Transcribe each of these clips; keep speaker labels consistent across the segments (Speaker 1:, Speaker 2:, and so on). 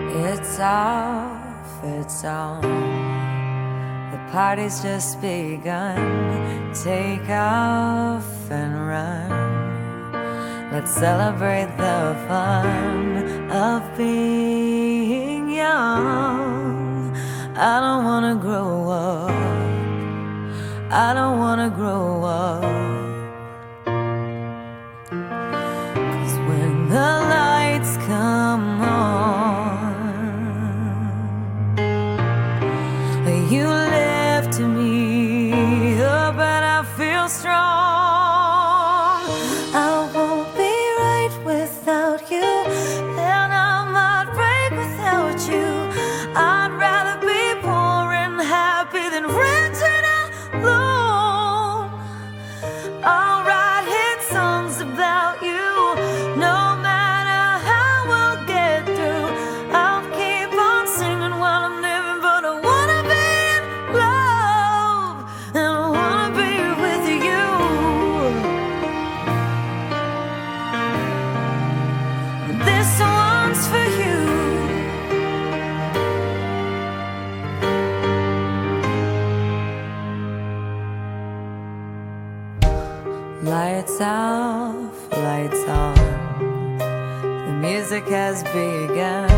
Speaker 1: It's off, it's on. The party's just begun. Take off and run. Let's celebrate the fun of being young. I don't wanna grow up. I don't wanna grow up. 'Cause when the lights come on, you lift me up and I feel strong. I won't be right without you, and I might break without you. I'd rather be poor and happy than rich and alone. I'll write hit songs about you, no matter how we'll get through. I'll keep on singing while I'm living, but I wanna be in love, and I wanna be with you. This one's for you. Lights off, lights on. The music has begun.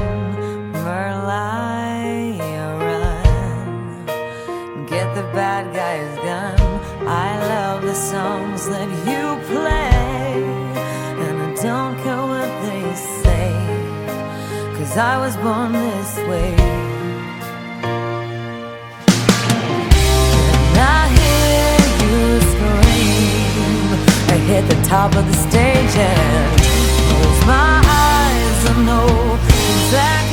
Speaker 1: Merlion, run. Get the bad guy's gun. I love the songs that you play, and I don't care what they say, 'cause I was born this way. Hit the top of the stage and close my eyes. I know exactly